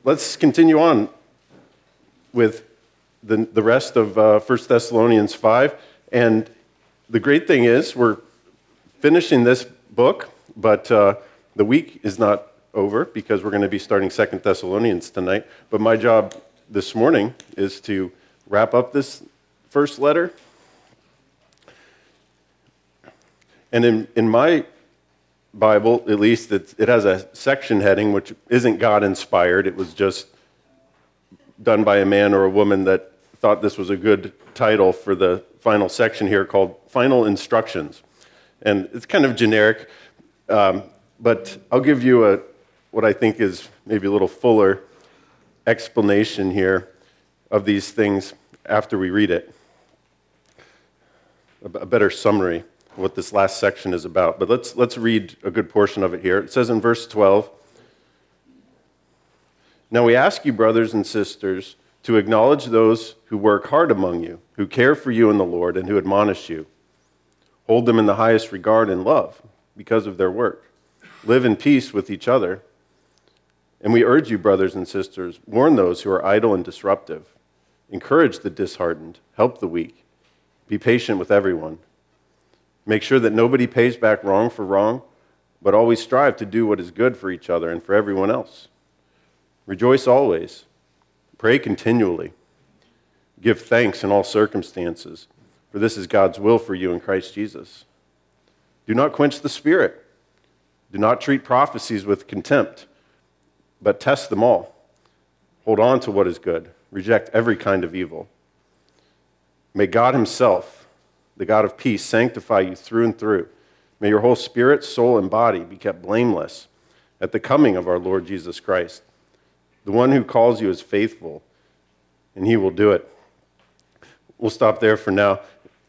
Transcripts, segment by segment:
let's continue on with the rest of 1 Thessalonians 5. And the great thing is we're finishing this book, but the week is not over because we're going to be starting 2 Thessalonians tonight. But my job this morning is to wrap up this first letter. And in my Bible, at least, it has a section heading which isn't God-inspired. It was just done by a man or a woman that thought this was a good title for the final section here, called Final Instructions. And it's kind of generic, but I'll give you what I think is maybe a little fuller explanation here of these things after we read it. A better summary of what this last section is about. But let's read a good portion of it here. It says in verse 12, "Now we ask you, brothers and sisters, to acknowledge those who work hard among you, who care for you in the Lord, and who admonish you. Hold them in the highest regard and love because of their work. Live in peace with each other. And we urge you, brothers and sisters, warn those who are idle and disruptive. Encourage the disheartened. Help the weak. Be patient with everyone. Make sure that nobody pays back wrong for wrong, but always strive to do what is good for each other and for everyone else. Rejoice always. Pray continually. Give thanks in all circumstances, for this is God's will for you in Christ Jesus. Do not quench the Spirit. Do not treat prophecies with contempt, but test them all. Hold on to what is good. Reject every kind of evil. May God himself, the God of peace, sanctify you through and through. May your whole spirit, soul, and body be kept blameless at the coming of our Lord Jesus Christ. The one who calls you is faithful, and he will do it." We'll stop there for now.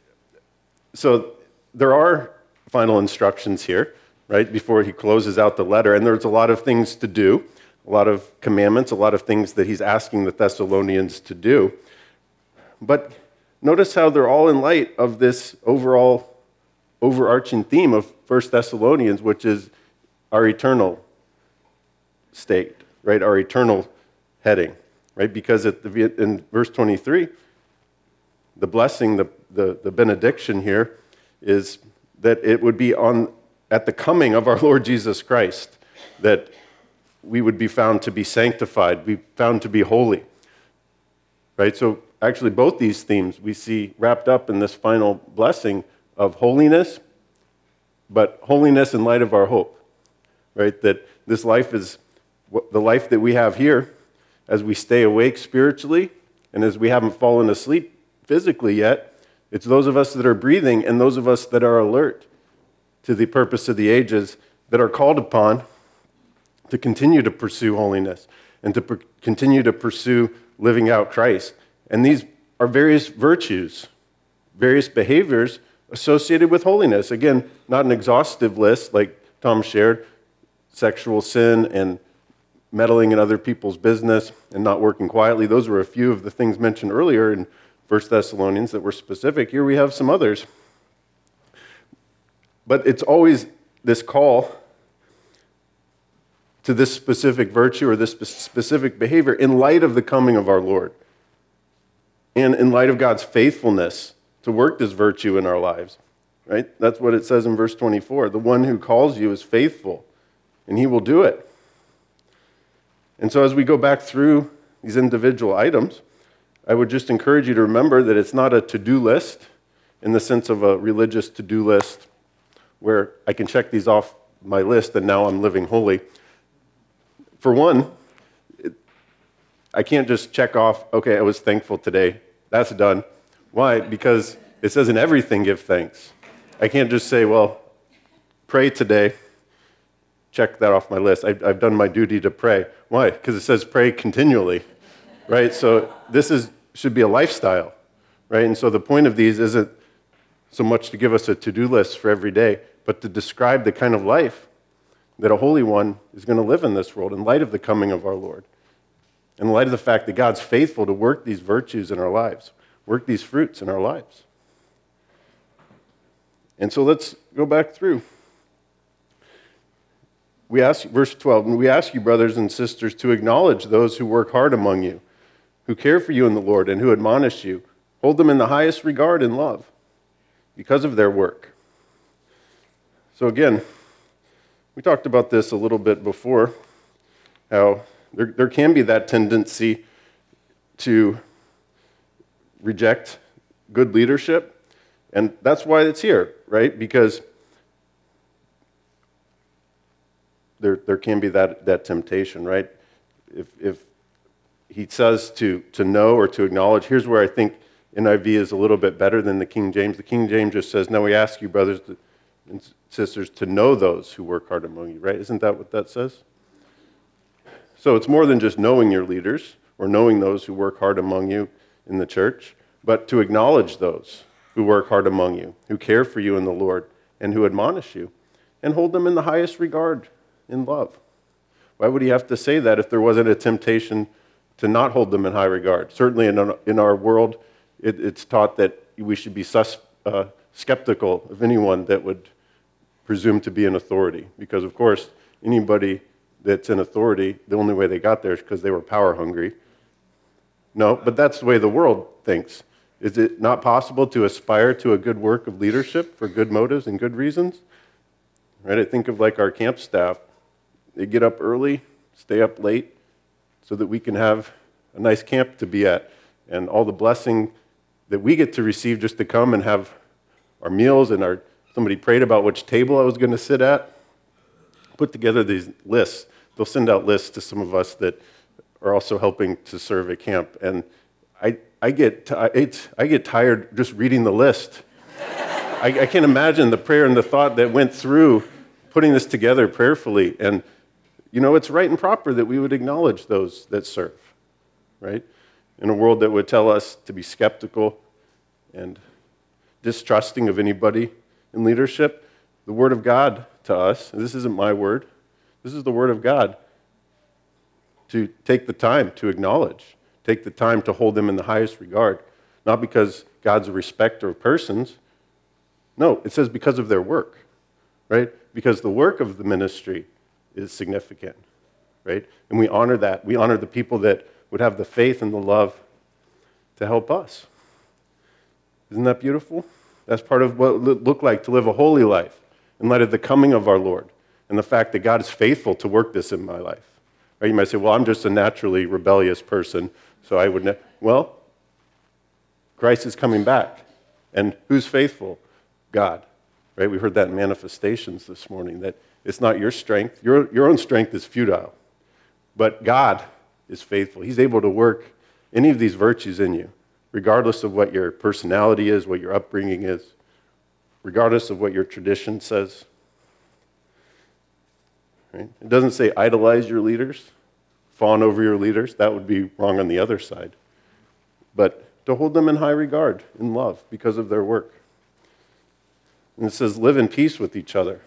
So there are final instructions here, right, before he closes out the letter, and there's a lot of things to do, a lot of commandments, a lot of things that he's asking the Thessalonians to do. But notice how they're all in light of this overall overarching theme of 1 Thessalonians, which is our eternal state, right? Our eternal heading, right? Because in verse 23, the blessing, the benediction here is that it would be at the coming of our Lord Jesus Christ that we would be found to be sanctified, be found to be holy, right? So actually both these themes we see wrapped up in this final blessing of holiness, but holiness in light of our hope, right? That this life is the life that we have here as we stay awake spiritually and as we haven't fallen asleep physically yet. It's those of us that are breathing and those of us that are alert to the purpose of the ages that are called upon to continue to pursue holiness and to continue to pursue living out Christ. And these are various virtues, various behaviors associated with holiness. Again, not an exhaustive list like Tom shared, sexual sin and meddling in other people's business and not working quietly. Those were a few of the things mentioned earlier in 1 Thessalonians that were specific. Here we have some others. But it's always this call to this specific virtue or this specific behavior in light of the coming of our Lord and in light of God's faithfulness to work this virtue in our lives, right? That's what it says in verse 24. The one who calls you is faithful, and he will do it. And so as we go back through these individual items, I would just encourage you to remember that it's not a to-do list in the sense of a religious to-do list where I can check these off my list and now I'm living holy. For one, I can't just check off, okay, I was thankful today. That's done. Why? Because it says in everything give thanks. I can't just say, well, pray today. Check that off my list. I've done my duty to pray. Why? Because it says pray continually, right? So this should be a lifestyle, right? And so the point of these isn't so much to give us a to-do list for every day, but to describe the kind of life that a holy one is going to live in this world in light of the coming of our Lord, in light of the fact that God's faithful to work these virtues in our lives, work these fruits in our lives. And so let's go back through. verse 12, and we ask you, brothers and sisters, to acknowledge those who work hard among you, who care for you in the Lord, and who admonish you. Hold them in the highest regard and love because of their work. So again, we talked about this a little bit before, how there can be that tendency to reject good leadership, and that's why it's here, right? Because there can be that temptation, right? If he says to know or to acknowledge, here's where I think NIV is a little bit better than the King James. The King James just says, no, we ask you, brothers and sisters, to know those who work hard among you, right? Isn't that what that says? So it's more than just knowing your leaders or knowing those who work hard among you in the church, but to acknowledge those who work hard among you, who care for you in the Lord, and who admonish you, and hold them in the highest regard in love. Why would he have to say that if there wasn't a temptation to not hold them in high regard? Certainly in our world, it's taught that we should be skeptical of anyone that would presume to be in authority. Because, of course, anybody that's in authority, the only way they got there is because they were power hungry. No, but that's the way the world thinks. Is it not possible to aspire to a good work of leadership for good motives and good reasons? Right? I think of like our camp staff. They get up early, stay up late, so that we can have a nice camp to be at, and all the blessing that we get to receive just to come and have our meals, and somebody prayed about which table I was going to sit at. Put together these lists. They'll send out lists to some of us that are also helping to serve at camp, and I get tired just reading the list. I can't imagine the prayer and the thought that went through putting this together prayerfully. And it's right and proper that we would acknowledge those that serve, right? In a world that would tell us to be skeptical and distrusting of anybody in leadership, the Word of God to us, and this isn't my word, this is the Word of God, to take the time to acknowledge, take the time to hold them in the highest regard, not because God's a respecter of persons. No, it says because of their work, right? Because the work of the ministry is significant, right? And we honor that. We honor the people that would have the faith and the love to help us. Isn't that beautiful? That's part of what it would look like to live a holy life in light of the coming of our Lord and the fact that God is faithful to work this in my life. Right? You might say, well, I'm just a naturally rebellious person, so I would well, Christ is coming back. And who's faithful? God. Right? We heard that in manifestations this morning, that it's not your strength. Your own strength is futile. But God is faithful. He's able to work any of these virtues in you, regardless of what your personality is, what your upbringing is, regardless of what your tradition says. Right? It doesn't say idolize your leaders, fawn over your leaders. That would be wrong on the other side. But to hold them in high regard, in love, because of their work. And it says live in peace with each other.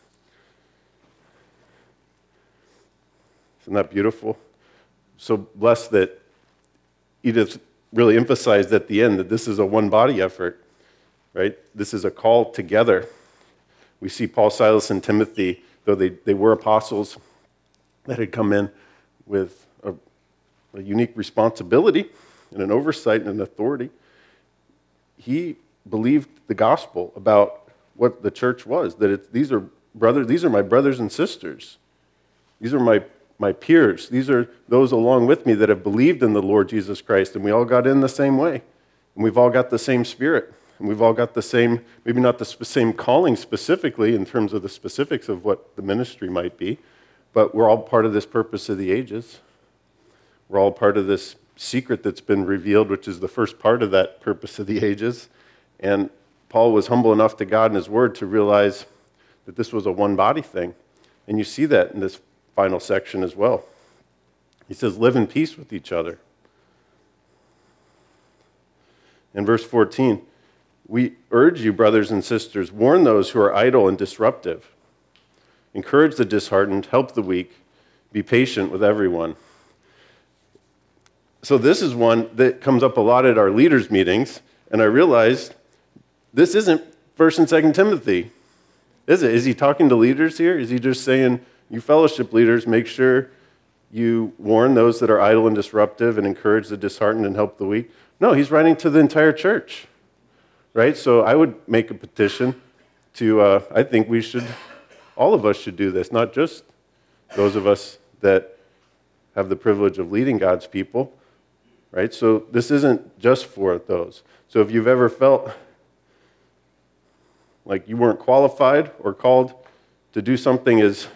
Isn't that beautiful? So blessed that Edith really emphasized at the end that this is a one-body effort, right? This is a call together. We see Paul, Silas, and Timothy, though they were apostles that had come in with a unique responsibility and an oversight and an authority. He believed the gospel about what the church was, that these are my brothers and sisters. These are my peers. These are those along with me that have believed in the Lord Jesus Christ, and we all got in the same way. And we've all got the same spirit, and we've all got the same, maybe not the same calling specifically in terms of the specifics of what the ministry might be, but we're all part of this purpose of the ages. We're all part of this secret that's been revealed, which is the first part of that purpose of the ages. And Paul was humble enough to God and his word to realize that this was a one-body thing. And you see that in this final section as well. He says, live in peace with each other. In verse 14, we urge you, brothers and sisters, warn those who are idle and disruptive. Encourage the disheartened, help the weak, be patient with everyone. So this is one that comes up a lot at our leaders' meetings, and I realized this isn't 1 and 2 Timothy, is it? Is he talking to leaders here? Is he just saying, you fellowship leaders, make sure you warn those that are idle and disruptive and encourage the disheartened and help the weak. No, he's writing to the entire church, right? So I would make a petition to, I think all of us should do this, not just those of us that have the privilege of leading God's people, right? So this isn't just for those. So if you've ever felt like you weren't qualified or called to do something as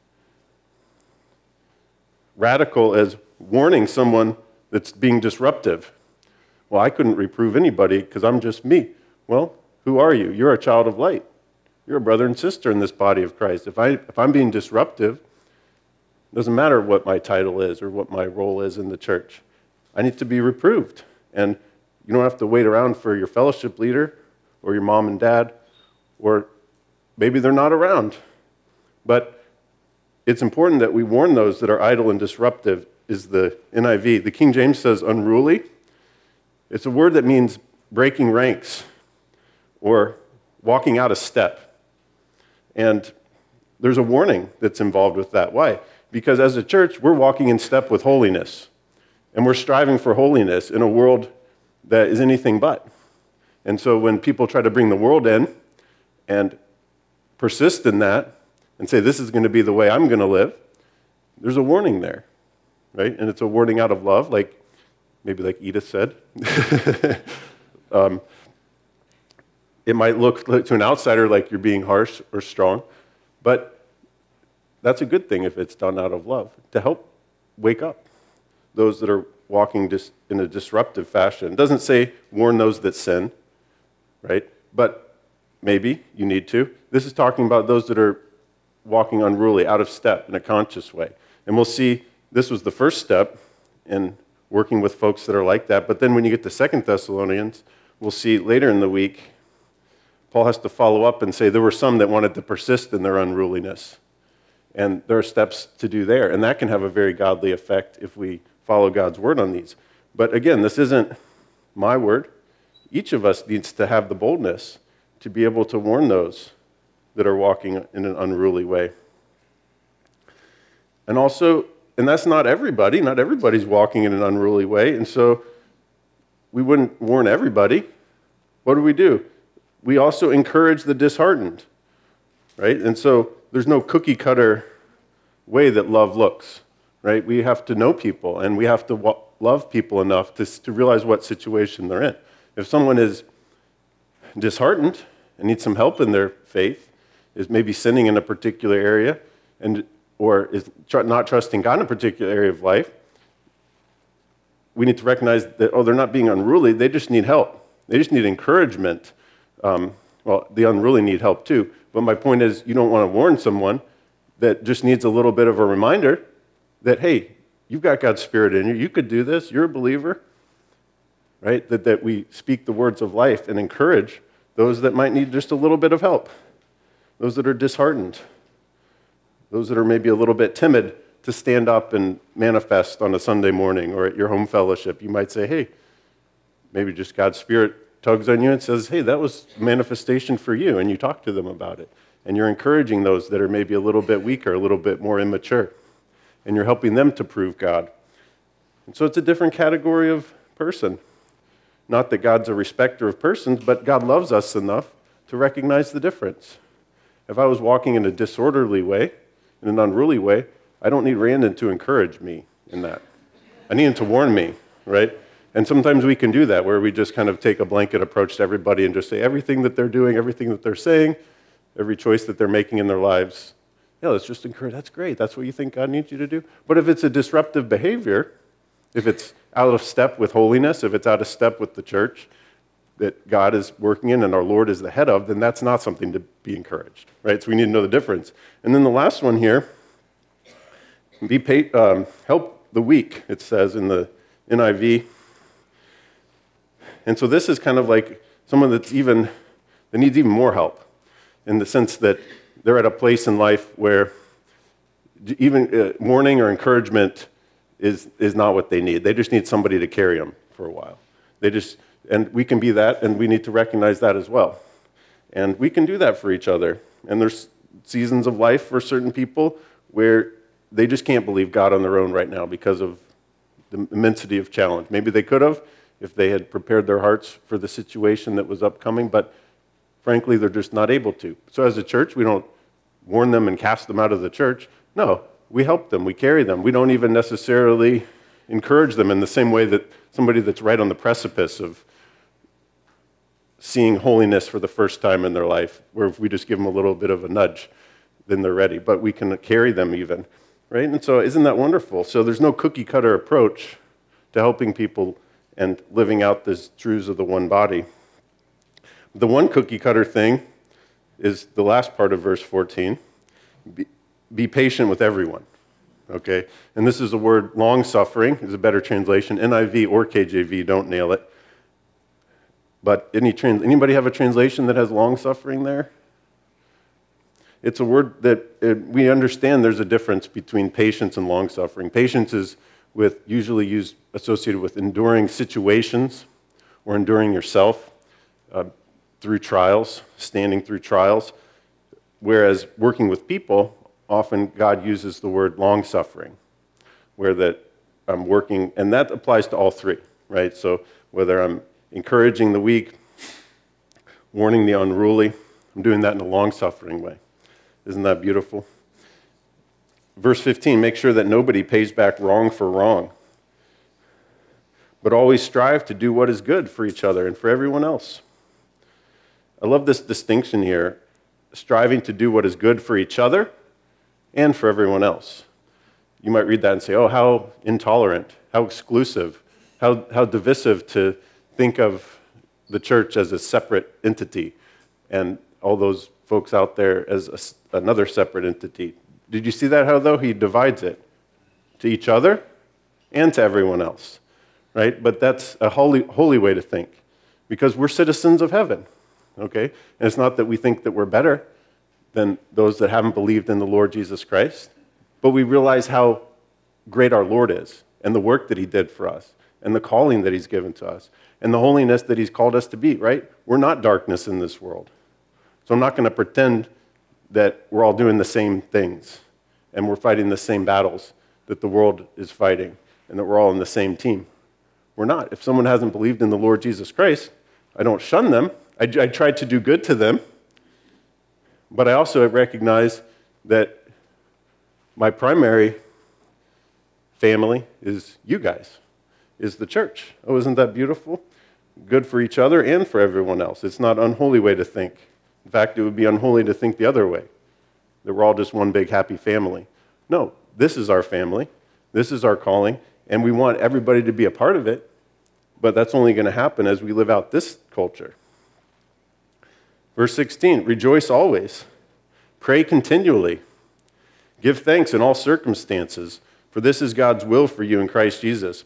radical as warning someone that's being disruptive, well, I couldn't reprove anybody because I'm just me. Well, who are you? You're a child of light. You're a brother and sister in this body of Christ. If I'm being disruptive, it doesn't matter what my title is or what my role is in the church. I need to be reproved. And you don't have to wait around for your fellowship leader or your mom and dad, or maybe they're not around. But it's important that we warn those that are idle and disruptive, is the NIV. The King James says unruly. It's a word that means breaking ranks or walking out of step. And there's a warning that's involved with that. Why? Because as a church, we're walking in step with holiness. And we're striving for holiness in a world that is anything but. And so when people try to bring the world in and persist in that and say, this is going to be the way I'm going to live, there's a warning there, right? And it's a warning out of love, maybe like Edith said. It might look to an outsider like you're being harsh or strong, but that's a good thing if it's done out of love, to help wake up those that are walking just in a disruptive fashion. It doesn't say warn those that sin, right? But maybe you need to. This is talking about those that are walking unruly, out of step in a conscious way. And we'll see this was the first step in working with folks that are like that. But then when you get to 2 Thessalonians, we'll see later in the week, Paul has to follow up and say there were some that wanted to persist in their unruliness. And there are steps to do there. And that can have a very godly effect if we follow God's word on these. But again, this isn't my word. Each of us needs to have the boldness to be able to warn those that are walking in an unruly way. And also, and that's not everybody. Not everybody's walking in an unruly way. And so we wouldn't warn everybody. What do? We also encourage the disheartened, right? And so there's no cookie cutter way that love looks, right? We have to know people, and we have to love people enough to realize what situation they're in. If someone is disheartened and needs some help in their faith, is maybe sinning in a particular area, or is not trusting God in a particular area of life, we need to recognize that, they're not being unruly, they just need help. They just need encouragement. Well, the unruly need help too, but my point is you don't want to warn someone that just needs a little bit of a reminder that, hey, you've got God's Spirit in you, you could do this, you're a believer, right? That we speak the words of life and encourage those that might need just a little bit of help, those that are disheartened, those that are maybe a little bit timid to stand up and manifest on a Sunday morning or at your home fellowship. You might say, hey, maybe just God's Spirit tugs on you and says, hey, that was a manifestation for you, and you talk to them about it. And you're encouraging those that are maybe a little bit weaker, a little bit more immature, and you're helping them to prove God. And so it's a different category of person. Not that God's a respecter of persons, but God loves us enough to recognize the difference. If I was walking in a disorderly way, in an unruly way, I don't need Randon to encourage me in that. I need him to warn me, right? And sometimes we can do that, where we just kind of take a blanket approach to everybody and just say everything that they're doing, everything that they're saying, every choice that they're making in their lives, yeah, let's just encourage. That's great. That's what you think God needs you to do. But if it's a disruptive behavior, if it's out of step with holiness, if it's out of step with the church that God is working in and our Lord is the head of, then that's not something to be encouraged, right? So we need to know the difference. And then the last one here, help the weak, it says in the NIV. And so this is kind of like someone that needs even more help, in the sense that they're at a place in life where even warning or encouragement is not what they need. They just need somebody to carry them for a while. And we can be that, and we need to recognize that as well. And we can do that for each other. And there's seasons of life for certain people where they just can't believe God on their own right now because of the immensity of challenge. Maybe they could have if they had prepared their hearts for the situation that was upcoming, but frankly, they're just not able to. So as a church, we don't warn them and cast them out of the church. No, we help them, we carry them. We don't even necessarily encourage them in the same way that somebody that's right on the precipice of seeing holiness for the first time in their life, where if we just give them a little bit of a nudge, then they're ready. But we can carry them even, right? And so isn't that wonderful? So there's no cookie-cutter approach to helping people and living out these truths of the one body. The one cookie-cutter thing is the last part of verse 14. Be patient with everyone, okay? And this is a word, long-suffering is a better translation. NIV or KJV, don't nail it. But anybody have a translation that has long-suffering there? It's a word that we understand there's a difference between patience and long-suffering. Patience is usually associated with enduring situations or enduring yourself through trials, standing through trials. Whereas working with people, often God uses the word long-suffering, where that I'm working, and that applies to all three, right? So whether I'm encouraging the weak, warning the unruly, I'm doing that in a long-suffering way. Isn't that beautiful? Verse 15, make sure that nobody pays back wrong for wrong, but always strive to do what is good for each other and for everyone else. I love this distinction here, striving to do what is good for each other and for everyone else. You might read that and say, oh, how intolerant, how exclusive, how divisive to think of the church as a separate entity and all those folks out there as another separate entity. Did you see that, how though he divides it to each other and to everyone else, right? But that's a holy way to think, because we're citizens of heaven, okay? And it's not that we think that we're better than those that haven't believed in the Lord Jesus Christ, but we realize how great our Lord is and the work that he did for us and the calling that he's given to us and the holiness that he's called us to be, right? We're not darkness in this world. So I'm not going to pretend that we're all doing the same things and we're fighting the same battles that the world is fighting and that we're all on the same team. We're not. If someone hasn't believed in the Lord Jesus Christ, I don't shun them. I try to do good to them. But I also recognize that my primary family is you guys, is the church. Oh, isn't that beautiful? Good for each other and for everyone else. It's not an unholy way to think. In fact, it would be unholy to think the other way, that we're all just one big happy family. No, this is our family. This is our calling, and we want everybody to be a part of it, but that's only going to happen as we live out this culture. Verse 16, rejoice always, pray continually, give thanks in all circumstances, for this is God's will for you in Christ Jesus.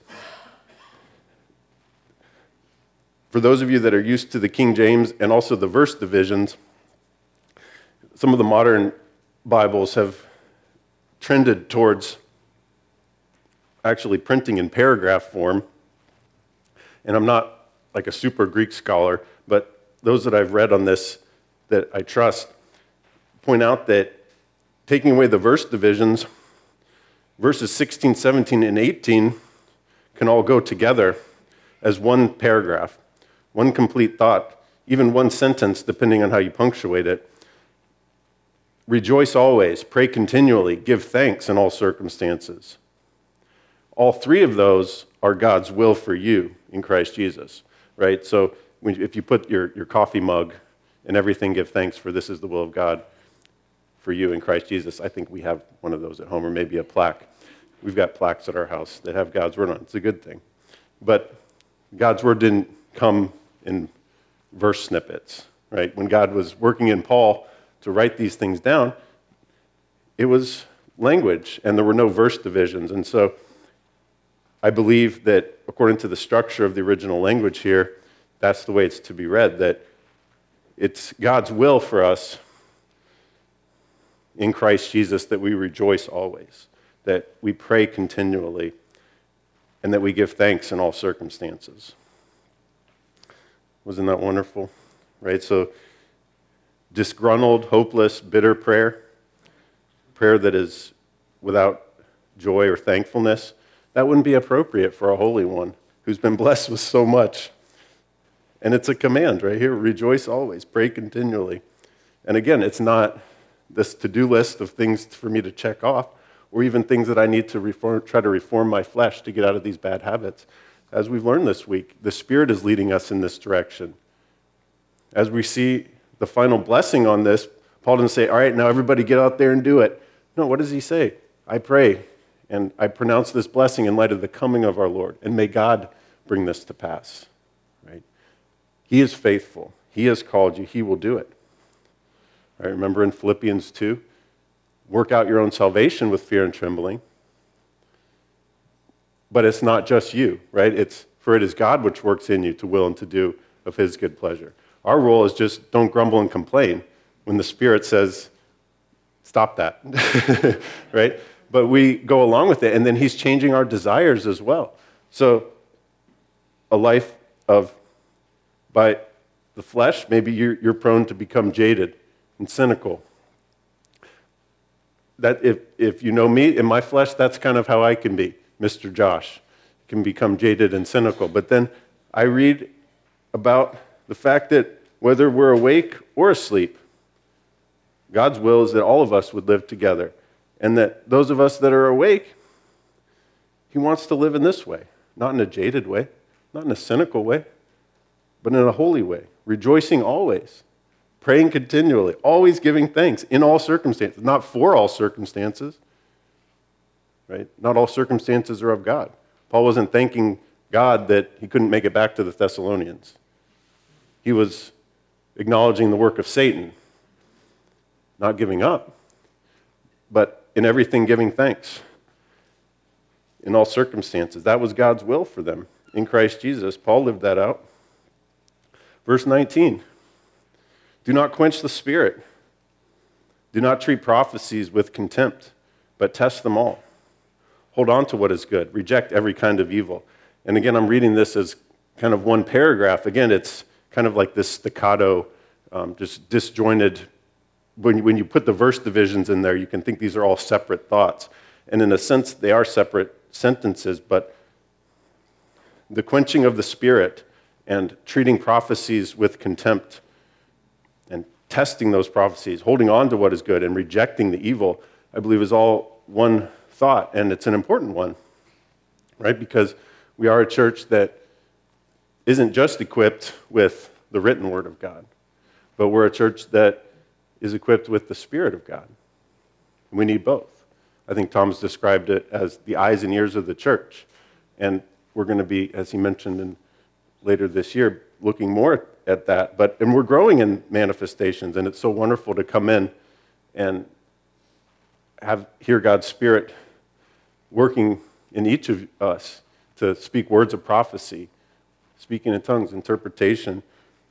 For those of you that are used to the King James and also the verse divisions, some of the modern Bibles have trended towards actually printing in paragraph form. And I'm not like a super Greek scholar, but those that I've read on this that I trust point out that taking away the verse divisions, verses 16, 17, and 18 can all go together as one paragraph, one complete thought, even one sentence, depending on how you punctuate it. Rejoice always, pray continually, give thanks in all circumstances. All three of those are God's will for you in Christ Jesus, right? So if you put your coffee mug and everything, give thanks, for this is the will of God for you in Christ Jesus. I think we have one of those at home, or maybe a plaque. We've got plaques at our house that have God's word on it. It's a good thing. But God's word didn't come in verse snippets, right? When God was working in Paul to write these things down, it was language, and there were no verse divisions. And so I believe that according to the structure of the original language here, that's the way it's to be read, that it's God's will for us in Christ Jesus that we rejoice always, that we pray continually, and that we give thanks in all circumstances. Wasn't that wonderful? Right? So disgruntled, hopeless, bitter prayer that is without joy or thankfulness, that wouldn't be appropriate for a holy one who's been blessed with so much. And it's a command right here, rejoice always, pray continually. And again, it's not this to-do list of things for me to check off, or even things that I need to try to reform my flesh to get out of these bad habits. As we've learned this week, the Spirit is leading us in this direction. As we see the final blessing on this, Paul doesn't say, all right, now everybody get out there and do it. No, what does he say? I pray, and I pronounce this blessing in light of the coming of our Lord, and may God bring this to pass. Right? He is faithful. He has called you. He will do it. All right, remember in Philippians 2, work out your own salvation with fear and trembling. But it's not just you, right? For it is God which works in you to will and to do of his good pleasure. Our role is just don't grumble and complain when the Spirit says, stop that, right? But we go along with it, and then he's changing our desires as well. So a life by the flesh, maybe you're prone to become jaded and cynical. That if you know me, in my flesh, that's kind of how I can be. Mr. Josh can become jaded and cynical. But then I read about the fact that whether we're awake or asleep, God's will is that all of us would live together. And that those of us that are awake, he wants to live in this way, not in a jaded way, not in a cynical way, but in a holy way, rejoicing always, praying continually, always giving thanks in all circumstances, not for all circumstances, right? Not all circumstances are of God. Paul wasn't thanking God that he couldn't make it back to the Thessalonians. He was acknowledging the work of Satan, not giving up, but in everything giving thanks. In all circumstances. That was God's will for them in Christ Jesus. Paul lived that out. Verse 19. Do not quench the Spirit. Do not treat prophecies with contempt, but test them all. Hold on to what is good. Reject every kind of evil. And again, I'm reading this as kind of one paragraph. Again, it's kind of like this staccato, just disjointed. When you put the verse divisions in there, you can think these are all separate thoughts. And in a sense, they are separate sentences, but the quenching of the Spirit and treating prophecies with contempt and testing those prophecies, holding on to what is good and rejecting the evil, I believe is all one thought, and it's an important one, right? Because we are a church that isn't just equipped with the written word of God, but we're a church that is equipped with the Spirit of God. We need both. I think Tom's described it as the eyes and ears of the church, and we're going to be, as he mentioned later this year, looking more at that. And we're growing in manifestations, and it's so wonderful to come in and hear God's Spirit working in each of us to speak words of prophecy, speaking in tongues, interpretation.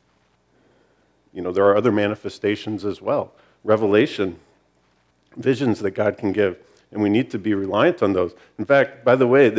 You know, there are other manifestations as well. Revelation, visions that God can give, and we need to be reliant on those. In fact, by the way,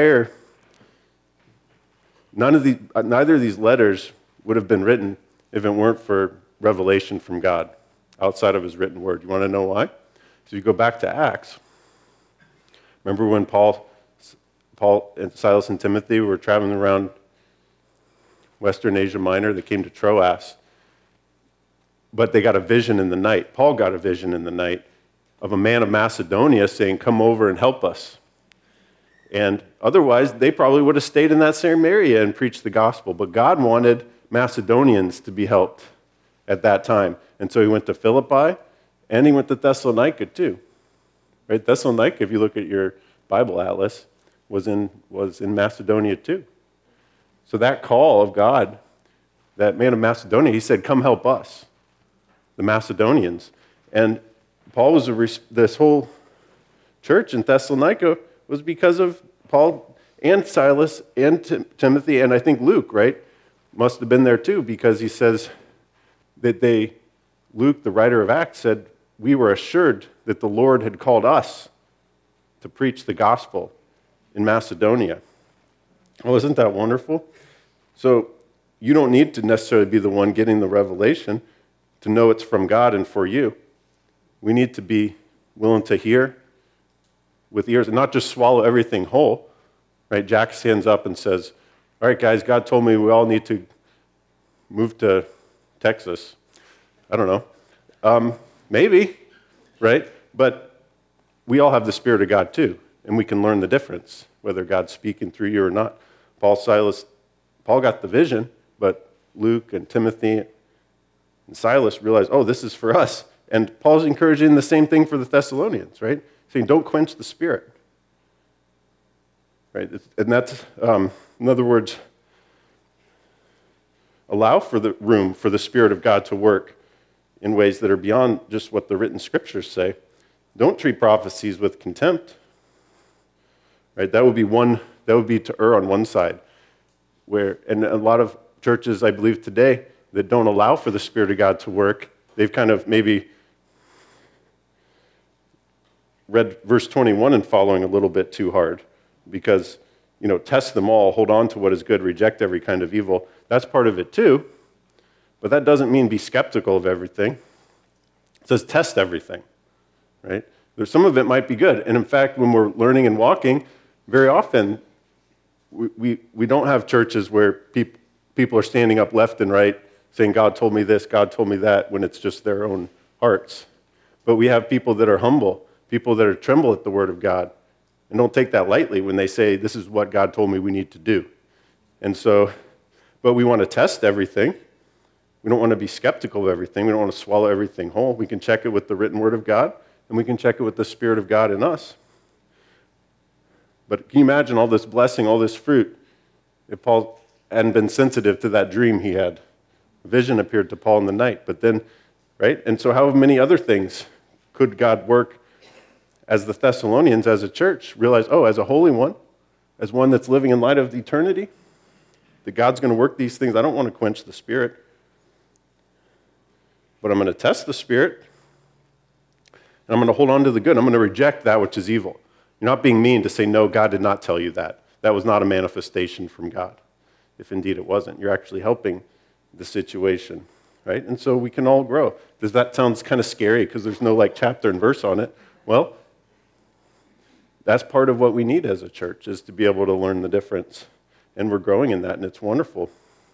neither of these letters would have been written if it weren't for revelation from God outside of his written word. You want to know why? So you go back to Acts. Remember when Paul and Silas and Timothy were traveling around Western Asia Minor? They came to Troas, but they got a vision in the night. Paul got a vision in the night of a man of Macedonia saying, come over and help us. And otherwise, they probably would have stayed in that same area and preached the gospel. But God wanted Macedonians to be helped at that time. And so he went to Philippi, and he went to Thessalonica too. Right? Thessalonica, if you look at your Bible atlas, was in Macedonia too. So that call of God, that man of Macedonia, he said, come help us, the Macedonians. And Paul was this whole church in Thessalonica was because of Paul and Silas and Timothy, and I think Luke, right? Must have been there too, because he says that Luke, the writer of Acts, said, we were assured that the Lord had called us to preach the gospel in Macedonia. Well, isn't that wonderful? So you don't need to necessarily be the one getting the revelation to know it's from God and for you. We need to be willing to hear with ears and not just swallow everything whole, right? Jack stands up and says, all right, guys, God told me we all need to move to Texas. I don't know. Maybe, right? But we all have the Spirit of God too, and we can learn the difference, whether God's speaking through you or not. Paul got the vision, but Luke and Timothy and Silas realized, oh, this is for us. And Paul's encouraging the same thing for the Thessalonians, right? Saying, don't quench the Spirit. Right? And that's, in other words, allow for the room for the Spirit of God to work in ways that are beyond just what the written scriptures say. Don't treat prophecies with contempt. Right? That would be to err on one side. And a lot of churches, I believe today, that don't allow for the Spirit of God to work, they've kind of maybe read verse 21 and following a little bit too hard because, test them all, hold on to what is good, reject every kind of evil. That's part of it too, but that doesn't mean be skeptical of everything. It says test everything, right? Some of it might be good. And in fact, when we're learning and walking, very often we don't have churches where people are standing up left and right saying, God told me this, God told me that, when it's just their own hearts. But we have people that are humble, people that are tremble at the word of God, and don't take that lightly when they say, this is what God told me we need to do. And so, but we want to test everything. We don't want to be skeptical of everything. We don't want to swallow everything whole. We can check it with the written word of God, and we can check it with the Spirit of God in us. But can you imagine all this blessing, all this fruit, if Paul hadn't been sensitive to that dream he had? A vision appeared to Paul in the night, but then, right? And so how many other things could God work as the Thessalonians, as a church, realize, oh, as a holy one, as one that's living in light of eternity, that God's going to work these things. I don't want to quench the Spirit, but I'm going to test the Spirit, and I'm going to hold on to the good. I'm going to reject that which is evil. You're not being mean to say, no, God did not tell you that. That was not a manifestation from God, if indeed it wasn't. You're actually helping the situation, right? And so we can all grow. Does that sound kind of scary because there's no chapter and verse on it? Well, that's part of what we need as a church, is to be able to learn the difference. And we're growing in that, and it's wonderful.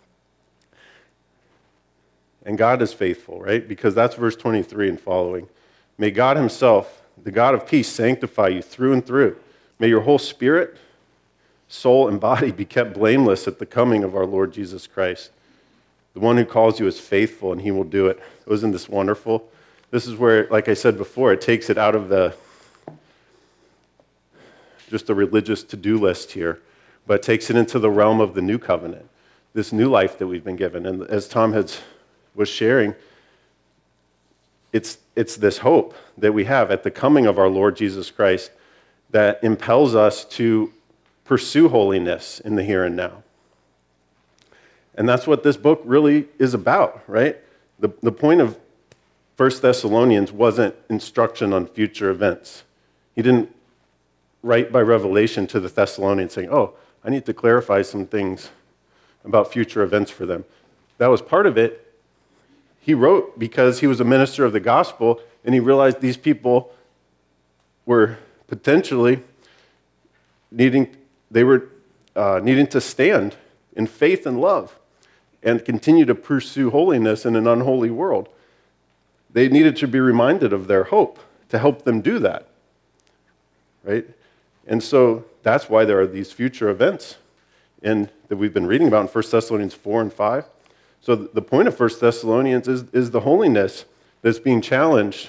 And God is faithful, right? Because that's verse 23 and following. May God himself, the God of peace, sanctify you through and through. May your whole spirit, soul, and body be kept blameless at the coming of our Lord Jesus Christ. The one who calls you is faithful, and he will do it. Isn't this wonderful? This is where, like I said before, it takes it out of just a religious to-do list here, but takes it into the realm of the new covenant, this new life that we've been given. And as Tom was sharing, it's this hope that we have at the coming of our Lord Jesus Christ that impels us to pursue holiness in the here and now. And that's what this book really is about, right? The point of 1 Thessalonians wasn't instruction on future events. He didn't write by revelation to the Thessalonians saying, oh, I need to clarify some things about future events for them. That was part of it. He wrote because he was a minister of the gospel, and he realized these people were potentially needing to stand in faith and love and continue to pursue holiness in an unholy world. They needed to be reminded of their hope to help them do that, right? And so that's why there are these future events that we've been reading about in 1 Thessalonians 4 and 5. So the point of 1 Thessalonians is the holiness that's being challenged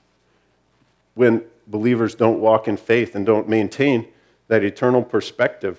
when believers don't walk in faith and don't maintain that eternal perspective.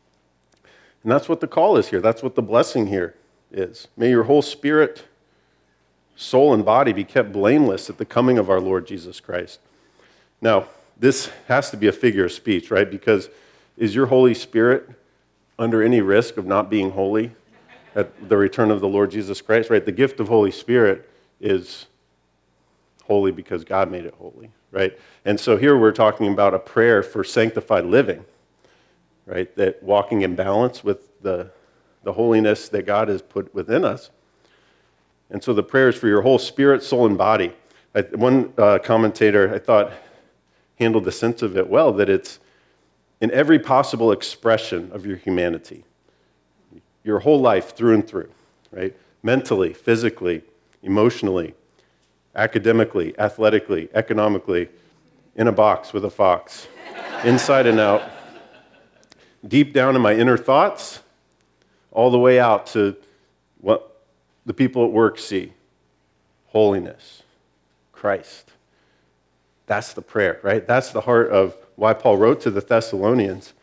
And that's what the call is here. That's what the blessing here is. May your whole spirit, soul, and body be kept blameless at the coming of our Lord Jesus Christ. Now, this has to be a figure of speech, right? Because is your Holy Spirit under any risk of not being holy at the return of the Lord Jesus Christ, right? The gift of Holy Spirit is holy because God made it holy, right? And so here we're talking about a prayer for sanctified living, right? That walking in balance with the holiness that God has put within us. And so the prayer is for your whole spirit, soul, and body. One commentator, I thought, handle the sense of it well, that it's in every possible expression of your humanity, your whole life through and through, right? Mentally, physically, emotionally, academically, athletically, economically, in a box with a fox, inside and out, deep down in my inner thoughts, all the way out to what the people at work see. Holiness, Christ. That's the prayer, right? That's the heart of why Paul wrote to the Thessalonians.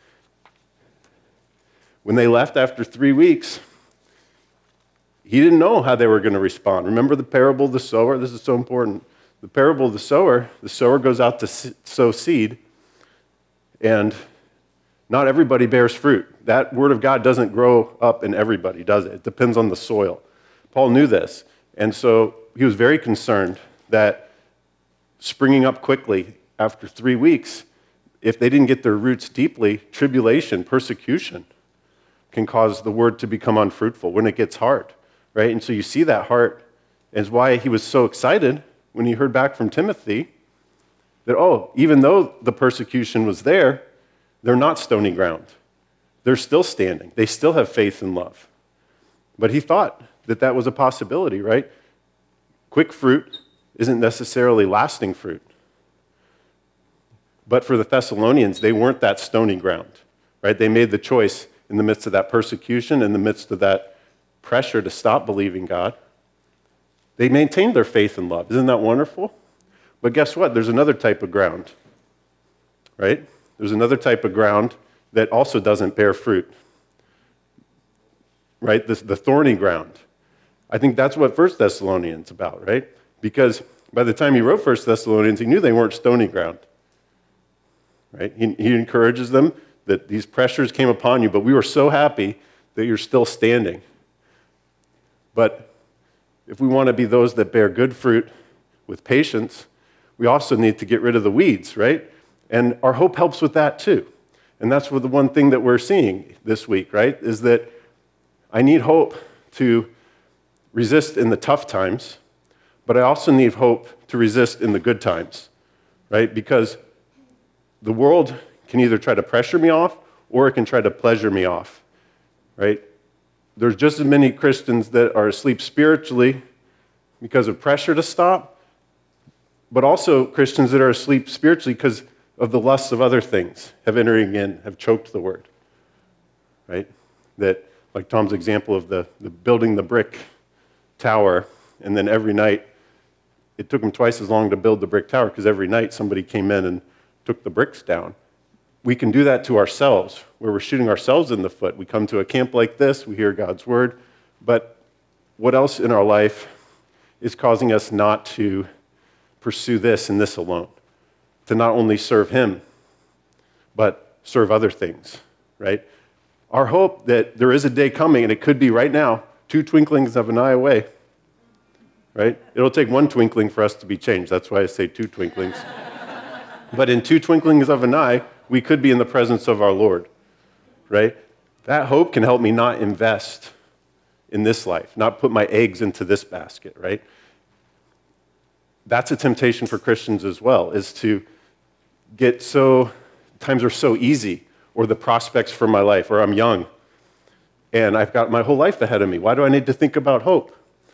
When they left after 3 weeks, he didn't know how they were going to respond. Remember the parable of the sower? This is so important. The parable of the sower goes out to sow seed, and not everybody bears fruit. That word of God doesn't grow up in everybody, does it? It depends on the soil. Paul knew this, and so he was very concerned that springing up quickly after 3 weeks, if they didn't get their roots deeply, tribulation, persecution can cause the word to become unfruitful when it gets hard, right? And so you see that heart is why he was so excited when he heard back from Timothy that, even though the persecution was there, they're not stony ground. They're still standing. They still have faith and love. But he thought that that was a possibility, right? Quick fruit isn't necessarily lasting fruit. But for the Thessalonians, they weren't that stony ground, right? They made the choice in the midst of that persecution, in the midst of that pressure to stop believing God. They maintained their faith and love. Isn't that wonderful? But guess what? There's another type of ground, right? There's another type of ground that also doesn't bear fruit, right? The thorny ground. I think that's what 1 Thessalonians is about, right? Because by the time he wrote 1 Thessalonians, he knew they weren't stony ground, right? He encourages them that these pressures came upon you, but we were so happy that you're still standing. But if we want to be those that bear good fruit with patience, we also need to get rid of the weeds, right? And our hope helps with that too. And that's the one thing that we're seeing this week, right? Is that I need hope to resist in the tough times, but I also need hope to resist in the good times, right? Because the world can either try to pressure me off or it can try to pleasure me off, right? There's just as many Christians that are asleep spiritually because of pressure to stop, but also Christians that are asleep spiritually because of the lusts of other things have entering in, have choked the word, right? That, like Tom's example of the building the brick tower, and then every night, it took him twice as long to build the brick tower because every night somebody came in and took the bricks down. We can do that to ourselves, where we're shooting ourselves in the foot. We come to a camp like this, we hear God's word, but what else in our life is causing us not to pursue this and this alone? To not only serve him, but serve other things, right? Our hope that there is a day coming, and it could be right now, 2 twinklings of an eye away, right? It'll take 1 twinkling for us to be changed. That's why I say 2 twinklings. But in 2 twinklings of an eye, we could be in the presence of our Lord, right? That hope can help me not invest in this life, not put my eggs into this basket, right? That's a temptation for Christians as well, is to get times are so easy, or the prospects for my life, or I'm young, and I've got my whole life ahead of me. Why do I need to think about hope?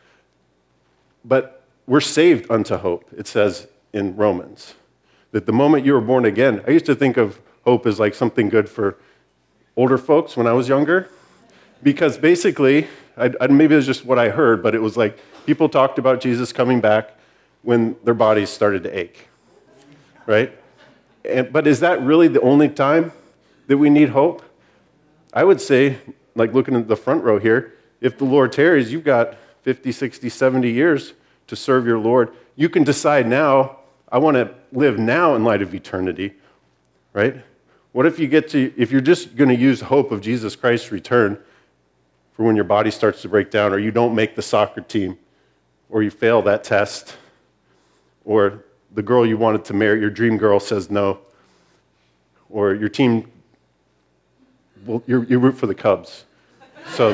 But we're saved unto hope, it says in Romans, that the moment you were born again, I used to think of hope as like something good for older folks when I was younger, because basically, maybe it was just what I heard, but it was like people talked about Jesus coming back when their bodies started to ache, right? But is that really the only time that we need hope? I would say, like looking at the front row here, if the Lord tarries, you've got 50, 60, 70 years to serve your Lord. You can decide now, I want to live now in light of eternity, right? What if if you're just going to use hope of Jesus Christ's return for when your body starts to break down, or you don't make the soccer team, or you fail that test, or the girl you wanted to marry, your dream girl, says no, or your team, well, you root for the Cubs. So,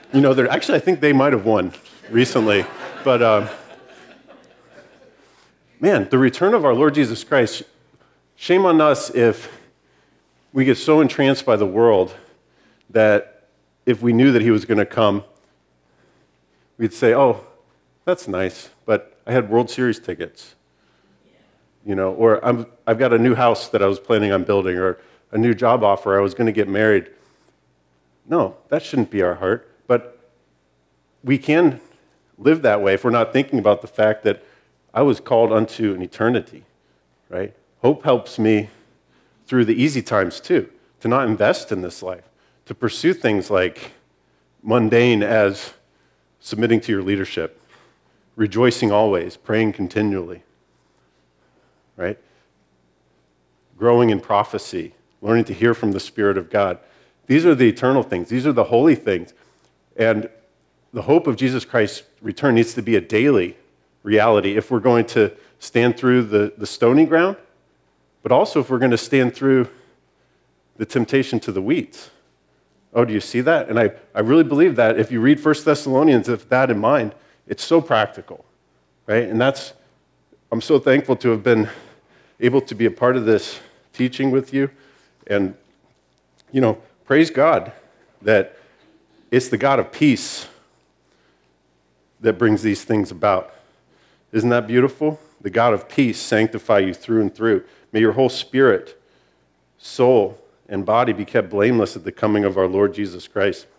actually, I think they might have won recently, but man, the return of our Lord Jesus Christ, shame on us if we get so entranced by the world that if we knew that he was going to come, we'd say, oh, that's nice, but I had World Series tickets. Or I've got a new house that I was planning on building, or a new job offer, I was going to get married. No, that shouldn't be our heart. But we can live that way if we're not thinking about the fact that I was called unto an eternity, right? Hope helps me through the easy times too, to not invest in this life, to pursue things like mundane as submitting to your leadership, rejoicing always, praying continually, right? Growing in prophecy, learning to hear from the Spirit of God. These are the eternal things. These are the holy things. And the hope of Jesus Christ's return needs to be a daily reality if we're going to stand through the stony ground, but also if we're going to stand through the temptation to the weeds. Oh, do you see that? And I really believe that if you read 1 Thessalonians with that in mind, it's so practical, right? And I'm so thankful to have been able to be a part of this teaching with you. And, praise God that it's the God of peace that brings these things about. Isn't that beautiful? The God of peace sanctify you through and through. May your whole spirit, soul, and body be kept blameless at the coming of our Lord Jesus Christ.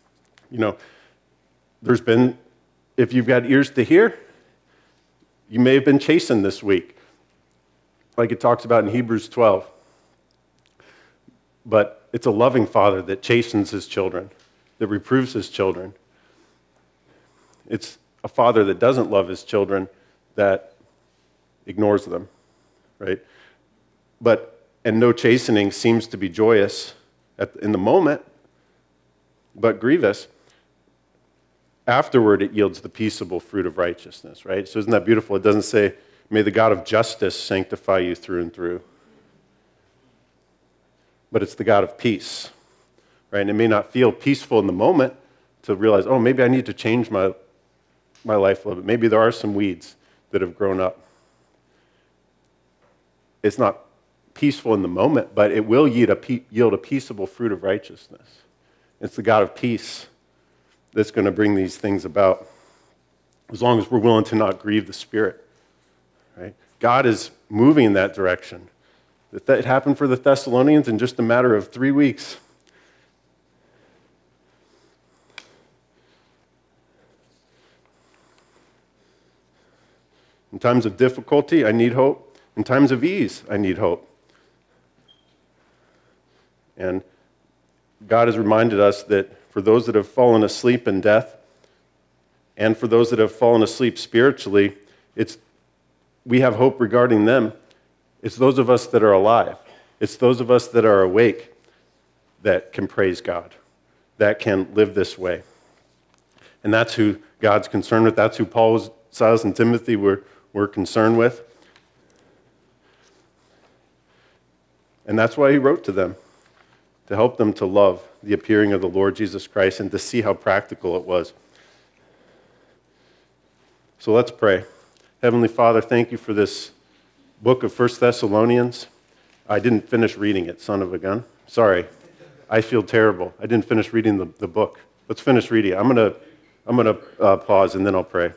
There's been, if you've got ears to hear, you may have been chastened this week, like it talks about in Hebrews 12. But it's a loving father that chastens his children, that reproves his children. It's a father that doesn't love his children, that ignores them, right? And no chastening seems to be joyous in the moment, but grievous. Afterward, it yields the peaceable fruit of righteousness, right? So isn't that beautiful? It doesn't say, may the God of justice sanctify you through and through. But it's the God of peace, right? And it may not feel peaceful in the moment to realize, oh, maybe I need to change my life a little bit. Maybe there are some weeds that have grown up. It's not peaceful in the moment, but it will yield a peaceable fruit of righteousness. It's the God of peace that's going to bring these things about, as long as we're willing to not grieve the Spirit, right? God is moving in that direction. That happened for the Thessalonians in just a matter of 3 weeks. In times of difficulty, I need hope. In times of ease, I need hope. And God has reminded us that for those that have fallen asleep in death, and for those that have fallen asleep spiritually, we have hope regarding them. It's those of us that are alive. It's those of us that are awake that can praise God, that can live this way. And that's who God's concerned with. That's who Paul, Silas, and Timothy were concerned with. And that's why he wrote to them, to help them to love the appearing of the Lord Jesus Christ and to see how practical it was. So let's pray. Heavenly Father, thank you for this book of 1 Thessalonians. I didn't finish reading it, son of a gun. Sorry. I feel terrible. I didn't finish reading the book. Let's finish reading it. I'm gonna pause and then I'll pray.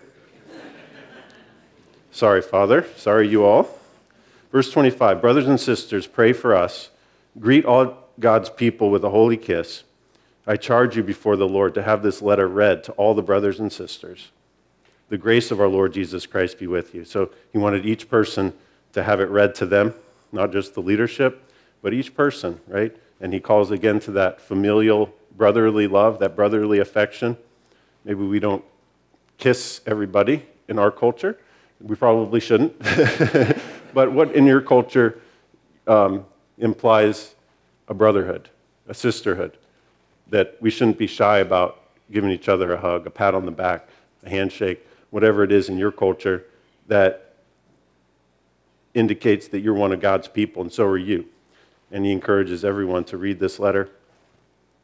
Sorry, Father. Sorry, you all. Verse 25, brothers and sisters, pray for us. Greet all God's people with a holy kiss. I charge you before the Lord to have this letter read to all the brothers and sisters. The grace of our Lord Jesus Christ be with you. So he wanted each person to have it read to them, not just the leadership, but each person, right? And he calls again to that familial brotherly love, that brotherly affection. Maybe we don't kiss everybody in our culture. We probably shouldn't. But what in your culture implies a brotherhood, a sisterhood, that we shouldn't be shy about giving each other a hug, a pat on the back, a handshake, whatever it is in your culture that indicates that you're one of God's people, and so are you. And he encourages everyone to read this letter,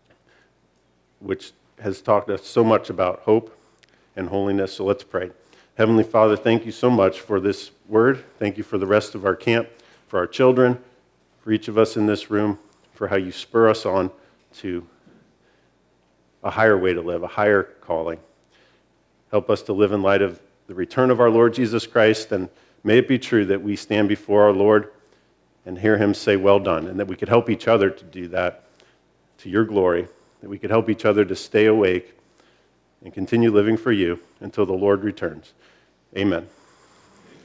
which has talked to us so much about hope and holiness. So let's pray. Heavenly Father, thank you so much for this word. Thank you for the rest of our camp, for our children, for each of us in this room, for how you spur us on to a higher way to live, a higher calling. Help us to live in light of the return of our Lord Jesus Christ, and may it be true that we stand before our Lord and hear him say, well done, and that we could help each other to do that to your glory, that we could help each other to stay awake and continue living for you until the Lord returns. Amen.